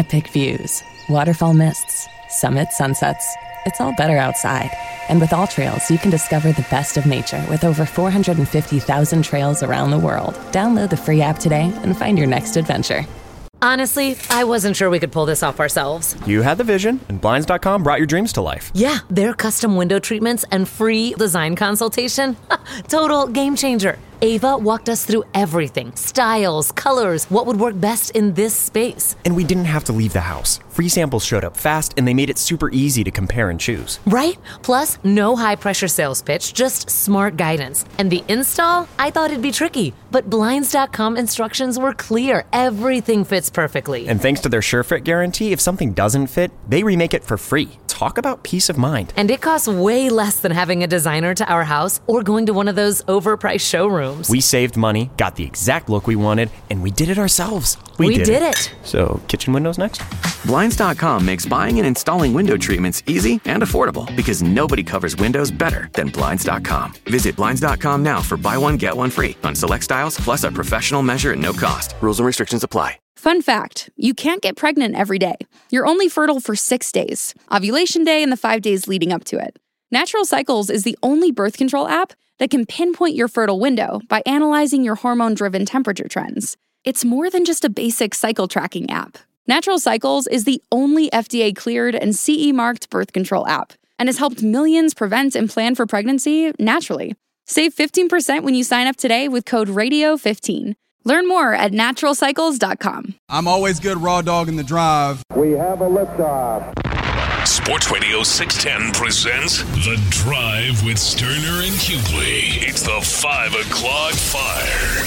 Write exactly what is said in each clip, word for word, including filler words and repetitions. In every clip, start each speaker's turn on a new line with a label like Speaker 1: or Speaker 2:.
Speaker 1: epic views, waterfall mists, summit sunsets. It's all better outside. And with All Trails, you can discover the best of nature with over four hundred fifty thousand trails around the world. Download the free app today and find your next adventure.
Speaker 2: Honestly, I wasn't sure we could pull this off ourselves.
Speaker 3: You had the vision, and Blinds dot com brought your dreams to life.
Speaker 2: Yeah, their custom window treatments and free design consultation. Total game changer. Ava walked us through everything. Styles, colors, what would work best in this space.
Speaker 3: And we didn't have to leave the house. Free samples showed up fast, and they made it super easy to compare and choose.
Speaker 2: Right? Plus, no high-pressure sales pitch, just smart guidance. And the install? I thought it'd be tricky, but Blinds dot com instructions were clear. Everything fits perfectly.
Speaker 3: And thanks to their SureFit guarantee, if something doesn't fit, they remake it for free. Talk about peace of mind.
Speaker 2: And it costs way less than having a designer to our house or going to one of those overpriced showrooms.
Speaker 3: We saved money, got the exact look we wanted, and we did it ourselves. We,
Speaker 2: we
Speaker 3: did,
Speaker 2: did
Speaker 3: it.
Speaker 2: it.
Speaker 3: So, kitchen windows next?
Speaker 4: Blinds dot com makes buying and installing window treatments easy and affordable because nobody covers windows better than Blinds dot com. Visit Blinds dot com now for buy one, get one free on select styles, plus a professional measure at no cost. Rules and restrictions apply.
Speaker 5: Fun fact, you can't get pregnant every day. You're only fertile for six days, ovulation day and the five days leading up to it. Natural Cycles is the only birth control app that can pinpoint your fertile window by analyzing your hormone-driven temperature trends. It's more than just a basic cycle tracking app. Natural Cycles is the only F D A-cleared and C E-marked birth control app and has helped millions prevent and plan for pregnancy naturally. Save fifteen percent when you sign up today with code radio fifteen. Learn more at natural cycles dot com.
Speaker 6: I'm always good raw dog in the drive.
Speaker 7: We have a liftoff.
Speaker 8: Sports Radio six ten presents The Drive with Sterner and Hughley. It's the five o'clock fire.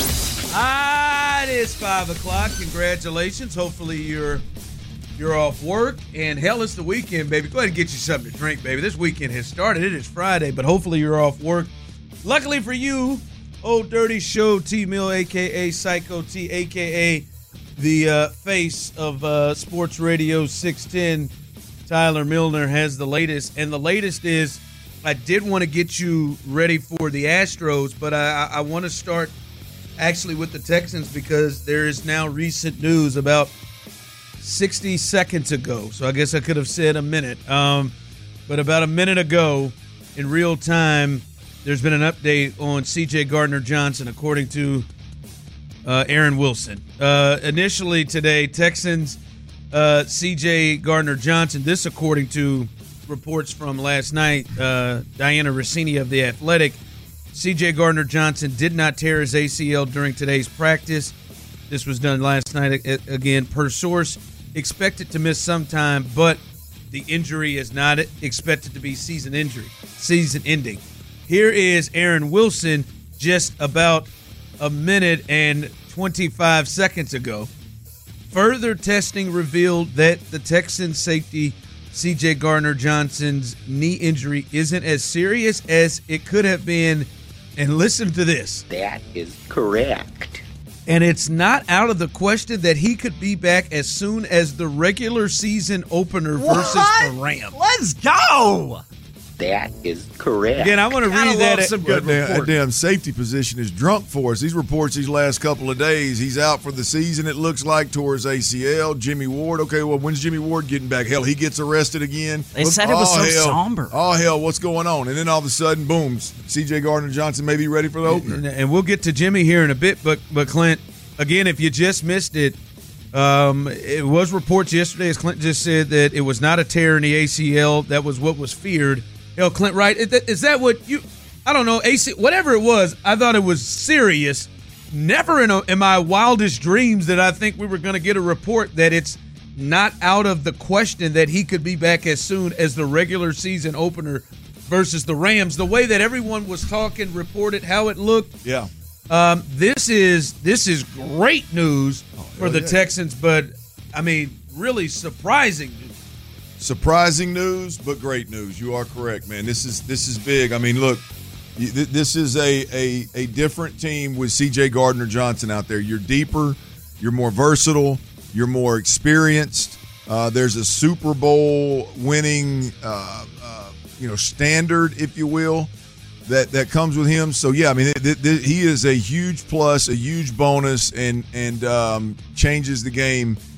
Speaker 9: Ah, it is five o'clock. Congratulations. Hopefully you're you're off work. And hell, it's the weekend, baby. Go ahead and get you something to drink, baby. This weekend has started. It is Friday, but hopefully you're off work. Luckily for you, Old Dirty Show T-Mill, a k a. Psycho T, a k a the uh, face of uh, Sports Radio six ten, Tyler Milner, has the latest. And the latest is, I did want to get you ready for the Astros, but I, I want to start actually with the Texans because there is now recent news about sixty seconds ago. So I guess I could have said a minute. Um, but about a minute ago, in real time, there's been an update on C J Gardner-Johnson, according to uh, Aaron Wilson. Uh, initially today, Texans, uh, C J Gardner-Johnson, this according to reports from last night, uh, Diana Rossini of The Athletic, C J Gardner-Johnson did not tear his A C L during today's practice. This was done last night, again, per source. Expected to miss some time, but the injury is not expected to be season injury, season ending. Here is Aaron Wilson just about a minute and twenty-five seconds ago. Further testing revealed that the Texans safety C J Gardner-Johnson's knee injury isn't as serious as it could have been. And listen to this.
Speaker 10: That is correct.
Speaker 9: And it's not out of the question that he could be back as soon as the regular season opener
Speaker 11: what?
Speaker 9: versus the Rams.
Speaker 11: Let's go.
Speaker 10: That is correct.
Speaker 9: Again, I want to read that.
Speaker 11: Some good
Speaker 12: that,
Speaker 11: report.
Speaker 12: that damn safety position is drunk for us. These reports these last couple of days, he's out for the season, it looks like, tore his A C L. Jimmy Ward, okay, well, when's Jimmy Ward getting back? Hell, he gets arrested again.
Speaker 11: They
Speaker 12: Look,
Speaker 11: said it was
Speaker 12: oh,
Speaker 11: so
Speaker 12: hell,
Speaker 11: somber.
Speaker 12: Oh, hell, what's going on? And then all of a sudden, boom, C J Gardner-Johnson may be ready for the opener.
Speaker 9: And, and we'll get to Jimmy here in a bit, but, but Clint, again, if you just missed it, um, it was reports yesterday, as Clint just said, that it was not a tear in the A C L. That was what was feared. Hell, Clint, right? Is that what you – I don't know, A C whatever it was, I thought it was serious. Never in, a, in my wildest dreams did I think we were going to get a report that it's not out of the question that he could be back as soon as the regular season opener versus the Rams. The way that everyone was talking, reported how it looked.
Speaker 12: Yeah.
Speaker 9: Um, this is this is great news oh, for the yeah. Texans, but, I mean, really surprising news.
Speaker 12: Surprising news, but great news. You are correct, man. This is this is big. I mean, look, this is a a, a different team with C J Gardner-Johnson out there. You're deeper, you're more versatile, you're more experienced. Uh, there's a Super Bowl winning, uh, uh, you know, standard, if you will, that that comes with him. So yeah, I mean, th- th- he is a huge plus, a huge bonus, and and um, changes the game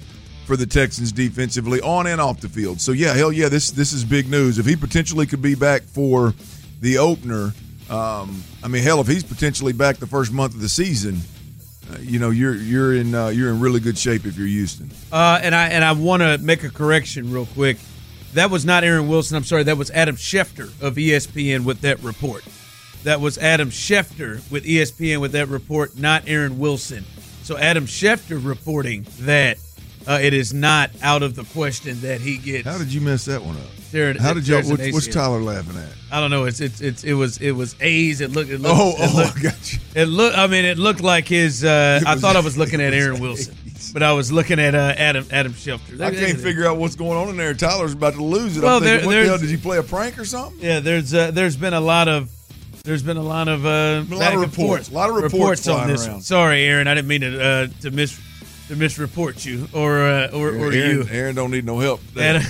Speaker 12: for the Texans defensively, on and off the field. So, yeah, hell yeah, this this is big news. If he potentially could be back for the opener, um, I mean, hell, if he's potentially back the first month of the season, uh, you know, you're you're in uh, you're in really good shape if you're Houston.
Speaker 9: Uh, and I and I want to make a correction real quick. That was not Aaron Wilson. I'm sorry. That was Adam Schefter of E S P N with that report. That was Adam Schefter with E S P N with that report, not Aaron Wilson. So Adam Schefter reporting that uh, it is not out of the question that he gets.
Speaker 12: How did you mess that one up?
Speaker 9: There,
Speaker 12: How did you?
Speaker 9: there's an
Speaker 12: What's,
Speaker 9: A C L.
Speaker 12: what's Tyler laughing at?
Speaker 9: I don't know. It's it's it's it was it was A's. It looked. It looked
Speaker 12: Oh,
Speaker 9: it
Speaker 12: oh,
Speaker 9: looked,
Speaker 12: I got you.
Speaker 9: It looked. I mean, it looked like his. Uh, I
Speaker 12: was-
Speaker 9: thought I was looking at
Speaker 12: it was
Speaker 9: Aaron Wilson, but I was looking at uh, Adam Adam Schefter.
Speaker 12: I can't figure out what's going on in there. Tyler's about to lose it.
Speaker 9: Well,
Speaker 12: I'm thinking,
Speaker 9: there-
Speaker 12: what the
Speaker 9: there's-
Speaker 12: hell? Did you play a prank or something?
Speaker 9: Yeah, there's uh, there's been a lot of there's been a lot of uh,
Speaker 12: A lot
Speaker 9: back
Speaker 12: of
Speaker 9: and
Speaker 12: reports.
Speaker 9: forth.
Speaker 12: A lot of reports
Speaker 9: on
Speaker 12: flying
Speaker 9: this.
Speaker 12: around.
Speaker 9: Sorry, Aaron, I didn't mean to uh, to mis to misreport you or uh, or, or
Speaker 12: Aaron,
Speaker 9: you.
Speaker 12: Aaron don't need no help.
Speaker 9: Adam,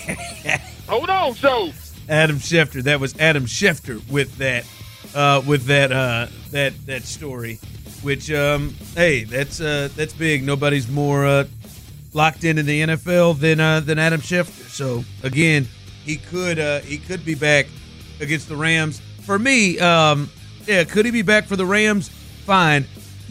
Speaker 10: Hold on, so.
Speaker 9: Adam Schefter. That was Adam Schefter with that uh, with that uh, that that story. Which um, hey, that's uh, that's big. Nobody's more uh, locked in in the N F L than uh, than Adam Schefter. So again, he could uh, he could be back against the Rams. For me, um, yeah, could he be back for the Rams? Fine.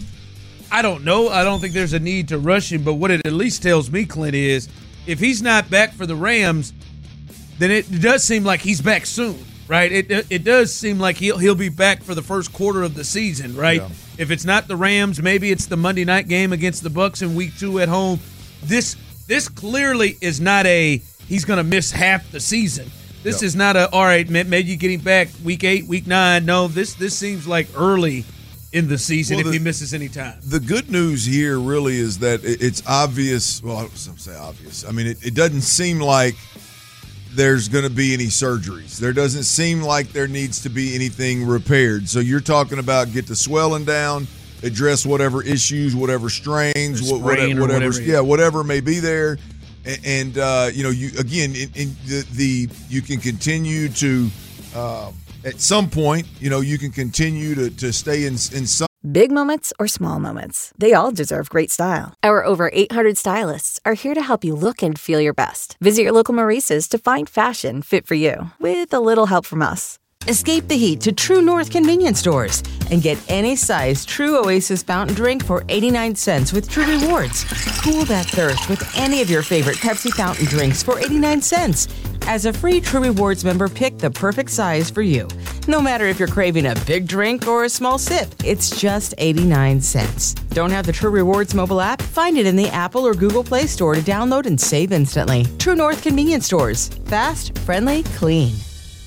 Speaker 9: I don't know. I don't think there's a need to rush him. But what it at least tells me, Clint, is if he's not back for the Rams, then it does seem like he's back soon, right? It it does seem like he'll he'll be back for the first quarter of the season, right?
Speaker 12: Yeah.
Speaker 9: If it's not the Rams, maybe it's the Monday night game against the Bucs in week two at home. This this clearly is not a he's going to miss half the season. This
Speaker 12: Yeah.
Speaker 9: is not a all right. Maybe you get him back week eight, week nine. No, this this seems like early in the season
Speaker 12: Well,
Speaker 9: if
Speaker 12: the-
Speaker 9: he misses any time.
Speaker 12: The good news here really is that it- it's obvious. Well, I don't say obvious. I mean, it, it doesn't seem like there's going to be any surgeries. There doesn't seem like there needs to be anything repaired. So you're talking about get the swelling down, address whatever issues, whatever strains,
Speaker 9: Or
Speaker 12: wha- whatever,
Speaker 9: sprain or
Speaker 12: whatever,
Speaker 9: whatever,
Speaker 12: yeah, whatever may be there. And, and uh, you know, you again, in, in the, the you can continue to um, at some point, you know, you can continue to to stay in in some.
Speaker 11: Big moments or small moments, they all deserve great style. Our over eight hundred stylists are here to help you look and feel your best. Visit your local Maurices to find fashion fit for you, with a little help from us.
Speaker 13: Escape the heat to True North convenience stores and get any size True Oasis fountain drink for eighty-nine cents with True Rewards. Cool that thirst with any of your favorite Pepsi fountain drinks for eighty-nine cents. As a free True Rewards member, pick the perfect size for you. No matter if you're craving a big drink or a small sip, it's just eighty-nine cents. Don't have the True Rewards mobile app? Find it in the Apple or Google Play Store to download and save instantly. True North convenience stores. Fast, friendly, clean.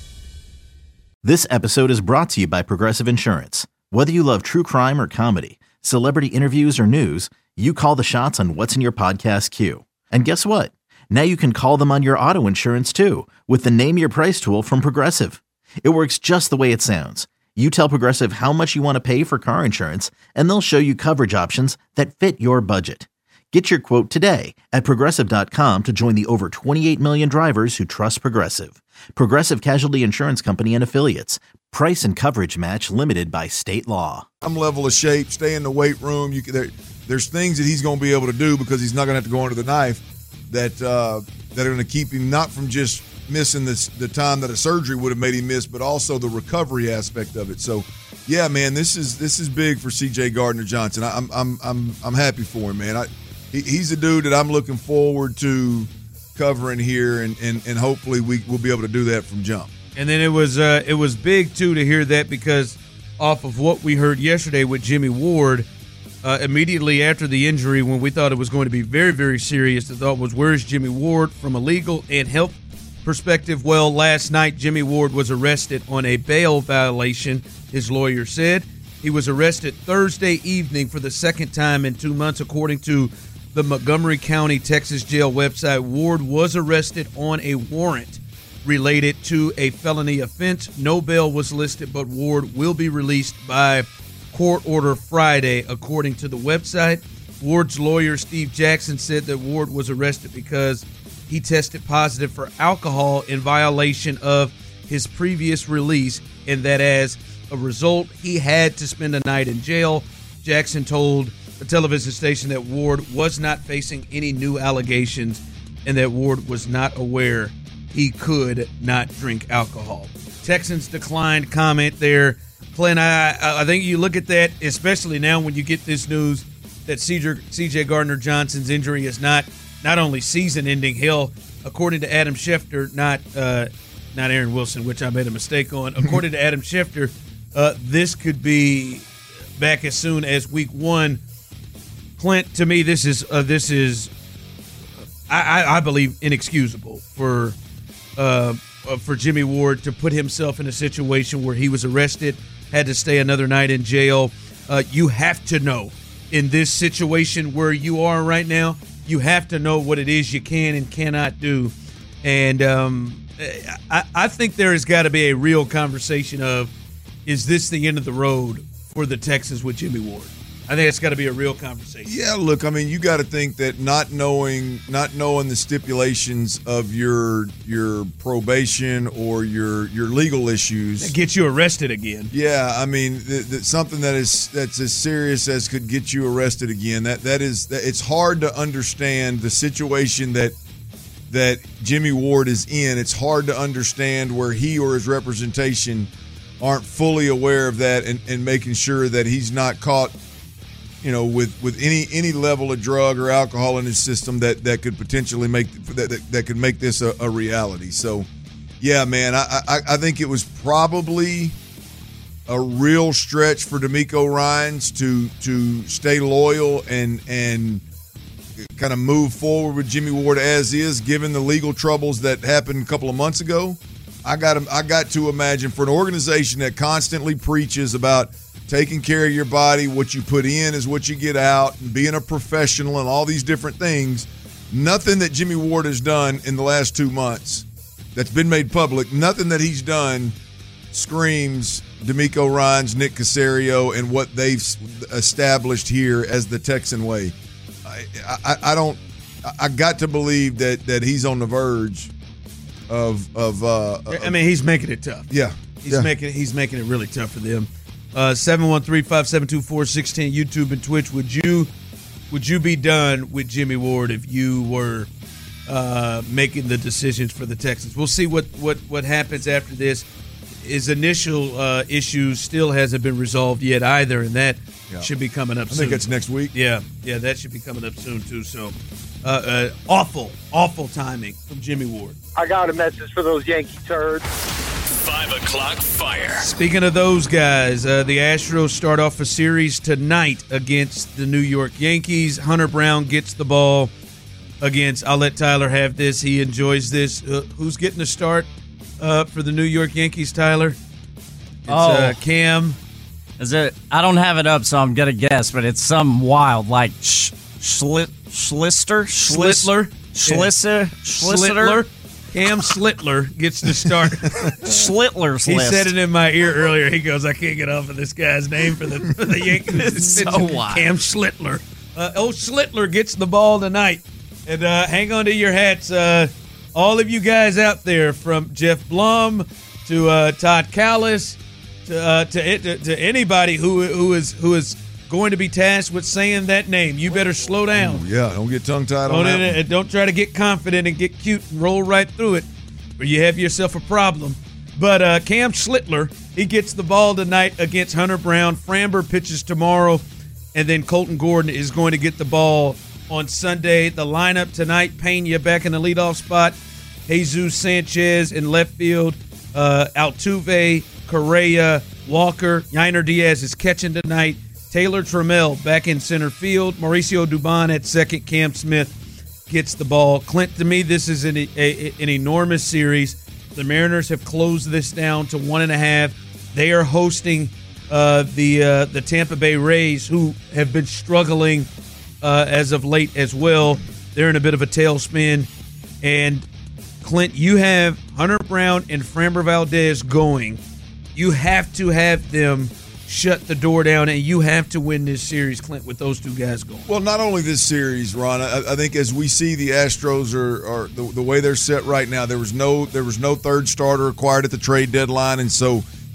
Speaker 14: This episode is brought to you by Progressive Insurance. Whether you love true crime or comedy, celebrity interviews or news, you call the shots on what's in your podcast queue. And guess what? Now you can call them on your auto insurance too with the Name Your Price tool from Progressive. It works just the way it sounds. You tell Progressive how much you want to pay for car insurance, and they'll show you coverage options that fit your budget. Get your quote today at Progressive dot com to join the over twenty-eight million drivers who trust Progressive. Progressive Casualty Insurance Company and Affiliates. Price and coverage match limited by state law.
Speaker 12: Some level of shape, stay in the weight room. You can, there, there's things that he's going to be able to do because he's not going to have to go under the knife that uh, that are going to keep him not from just missing this, the time that a surgery would have made him miss, but also the recovery aspect of it. So, yeah, man, this is this is big for C J Gardner-Johnson. I, I'm I'm I'm I'm happy for him, man. I, he, he's a dude that I'm looking forward to covering here, and, and, and hopefully we will be able to do that from jump.
Speaker 9: And then it was uh, it was big too to hear that because off of what we heard yesterday with Jimmy Ward, uh, immediately after the injury, when we thought it was going to be very very serious, the thought was, where's Jimmy Ward from a legal and health perspective? Well, last night Jimmy Ward was arrested on a bail violation. His lawyer said he was arrested Thursday evening for the second time in two months, according to the Montgomery County, Texas jail website. Ward was arrested on a warrant related to a felony offense. No bail was listed, but Ward will be released by court order Friday, according to the website. Ward's lawyer, Steve Jackson, said that Ward was arrested because he tested positive for alcohol in violation of his previous release, and that as a result, he had to spend a night in jail. Jackson told a television station that Ward was not facing any new allegations and that Ward was not aware he could not drink alcohol. Texans declined comment there. Clint, I, I think you look at that, especially now when you get this news that C J Gardner-Johnson's injury is not not only season-ending, hell, according to Adam Schefter, not uh, not Aaron Wilson, which I made a mistake on. According to Adam Schefter, uh, this could be back as soon as week one. Clint, to me, this is uh, this is I, I, I believe inexcusable for uh, for Jimmy Ward to put himself in a situation where he was arrested, had to stay another night in jail. Uh, you have to know in this situation where you are right now, you have to know what it is you can and cannot do. And um, I, I think there has got to be a real conversation of, is this the end of the road for the Texans with Jimmy Ward? I think it's got to be a real conversation.
Speaker 12: Yeah, look, I mean, you got to think that not knowing not knowing the stipulations of your your probation or your your legal issues
Speaker 9: that gets you arrested again.
Speaker 12: Yeah, I mean, th- th- something that is that's as serious as could get you arrested again. That that is that it's hard to understand the situation that that Jimmy Ward is in. It's hard to understand where he or his representation aren't fully aware of that and, and making sure that he's not caught, you know, with, with any any level of drug or alcohol in his system that, that could potentially make that, that, that could make this a, a reality. So, yeah, man, I, I I think it was probably a real stretch for D'Amico Ryans to to stay loyal and and kind of move forward with Jimmy Ward as is, given the legal troubles that happened a couple of months ago. I got I got to imagine for an organization that constantly preaches about taking care of your body, what you put in is what you get out, and being a professional and all these different things, nothing that Jimmy Ward has done in the last two months that's been made public, nothing that he's done screams D'Amico Ryans, Nick Caserio, and what they've established here as the Texan way. I, I, I don't – I got to believe that that he's on the verge of – of. Uh,
Speaker 9: I mean, he's making it tough.
Speaker 12: Yeah.
Speaker 9: He's
Speaker 12: yeah.
Speaker 9: making He's making it really tough for them. Uh, seven one three, five seven two, four six one zero, YouTube and Twitch. Would you would you be done with Jimmy Ward if you were uh, making the decisions for the Texans? We'll see what, what, what happens after this. His initial uh, issues still hasn't been resolved yet either, and that yeah. should be coming up
Speaker 12: I
Speaker 9: soon.
Speaker 12: I think it's next week.
Speaker 9: Yeah, yeah, that should be coming up soon, too. So, uh, uh, awful, awful timing from Jimmy Ward.
Speaker 10: I got a message for those Yankee turds.
Speaker 8: Five o'clock fire.
Speaker 9: Speaking of those guys, uh, the Astros start off a series tonight against the New York Yankees. Hunter Brown gets the ball against, I'll let Tyler have this. He enjoys this. Uh, who's getting the start uh, for the New York Yankees, Tyler? It's
Speaker 15: oh.
Speaker 9: uh, Cam.
Speaker 15: Is it? I don't have it up, so I'm going to guess, but it's some wild, like sh- Schli- Schlister?
Speaker 9: Schlittler?
Speaker 15: Schlisser?
Speaker 9: Schlittler? Cam Schlittler gets to start.
Speaker 15: Schlittler's
Speaker 9: He
Speaker 15: list.
Speaker 9: said it in my ear earlier. He goes, I can't get off of this guy's name for the, for the Yankees.
Speaker 15: It's so wild.
Speaker 9: Cam Schlittler. Uh, old Schlittler gets the ball tonight. And uh, hang on to your hats. Uh, all of you guys out there, from Jeff Blum to uh, Todd Callis to, uh, to to to anybody who who is who is going to be tasked with saying that name, you better slow down.
Speaker 12: Ooh, yeah, don't get tongue-tied
Speaker 9: don't,
Speaker 12: on that
Speaker 9: and don't try to get confident and get cute and roll right through it, or you have yourself a problem. But uh, Cam Schlittler, he gets the ball tonight against Hunter Brown. Framber pitches tomorrow, and then Colton Gordon is going to get the ball on Sunday. The lineup tonight, Pena back in the leadoff spot, Jesus Sanchez in left field, uh, Altuve, Correa, Walker, Yainer Diaz is catching tonight, Taylor Trammell back in center field, Mauricio Dubon at second, Cam Smith gets the ball. Clint, to me, this is an, a, an enormous series. The Mariners have closed this down to one and a half. They are hosting uh, the uh, the Tampa Bay Rays, who have been struggling uh, as of late as well. They're in a bit of a tailspin. And, Clint, you have Hunter Brown and Framber Valdez going. You have to have them shut the door down, and you have to win this series, Clint, with those two guys going.
Speaker 12: Well, not only this series, Ron. I, I think as we see the Astros are, are the, the way they're set right now, there was no there was no third starter acquired at the trade deadline, and so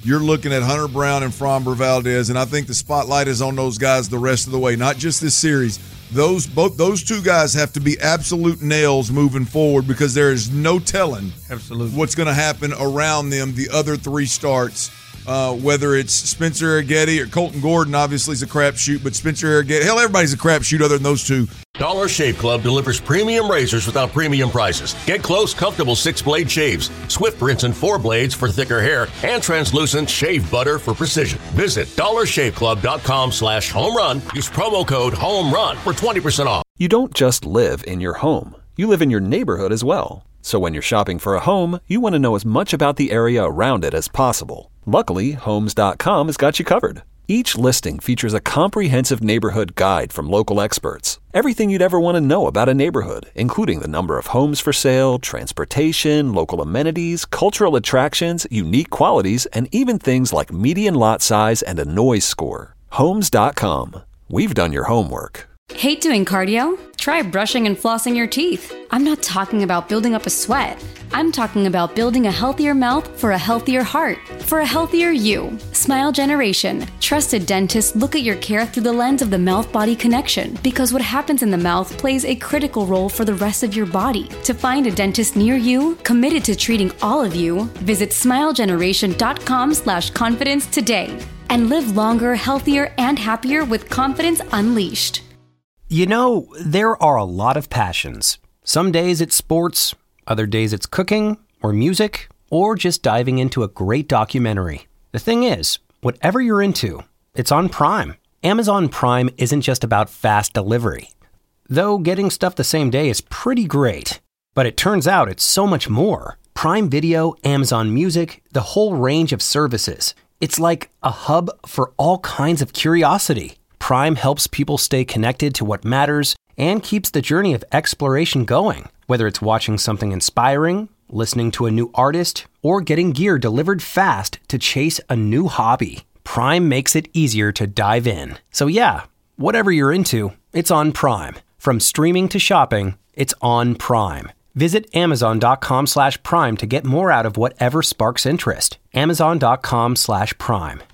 Speaker 12: you're looking at Hunter Brown and Framber Valdez, and I think the spotlight is on those guys the rest of the way, not just this series. Those both those two guys have to be absolute nails moving forward because there is no telling
Speaker 9: Absolutely.
Speaker 12: what's going to happen around them the other three starts, uh, whether it's Spencer Arrighetti or Colton Gordon, obviously is a crapshoot, but Spencer Arrighetti, hell, everybody's a crapshoot other than those two.
Speaker 16: Dollar Shave Club delivers premium razors without premium prices. Get close, comfortable six-blade shaves, Swift rinse and four blades for thicker hair, and translucent shave butter for precision. Visit dollar shave club dot com slash home run. Use promo code HOMERUN for twenty percent off.
Speaker 17: You don't just live in your home. You live in your neighborhood as well. So when you're shopping for a home, you want to know as much about the area around it as possible. Luckily, homes dot com has got you covered. Each listing features a comprehensive neighborhood guide from local experts. Everything you'd ever want to know about a neighborhood, including the number of homes for sale, transportation, local amenities, cultural attractions, unique qualities, and even things like median lot size and a noise score. homes dot com. We've done your homework.
Speaker 18: Hate doing cardio? Try brushing and flossing your teeth. I'm not talking about building up a sweat. I'm talking about building a healthier mouth for a healthier heart, for a healthier you. Smile Generation. Trusted dentists look at your care through the lens of the mouth-body connection because what happens in the mouth plays a critical role for the rest of your body. To find a dentist near you, committed to treating all of you, visit smile generation dot com slash confidence today and live longer, healthier, and happier with confidence unleashed.
Speaker 19: You know, there are a lot of passions. Some days it's sports, other days it's cooking, or music, or just diving into a great documentary. The thing is, whatever you're into, it's on Prime. Amazon Prime isn't just about fast delivery. Though getting stuff the same day is pretty great. But it turns out it's so much more. Prime Video, Amazon Music, the whole range of services. It's like a hub for all kinds of curiosity. Prime helps people stay connected to what matters and keeps the journey of exploration going. Whether it's watching something inspiring, listening to a new artist, or getting gear delivered fast to chase a new hobby, Prime makes it easier to dive in. So yeah, whatever you're into, it's on Prime. From streaming to shopping, it's on Prime. Visit amazon dot com slash prime to get more out of whatever sparks interest. amazon dot com slash prime.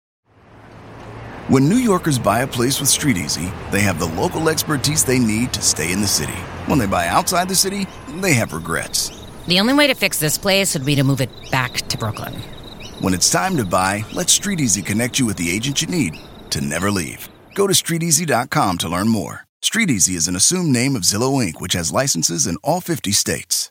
Speaker 20: When New Yorkers buy a place with StreetEasy, they have the local expertise they need to stay in the city. When they buy outside the city, they have regrets.
Speaker 21: The only way to fix this place would be to move it back to Brooklyn.
Speaker 20: When it's time to buy, let StreetEasy connect you with the agent you need to never leave. Go to street easy dot com to learn more. StreetEasy is an assumed name of Zillow Incorporated, which has licenses in all fifty states.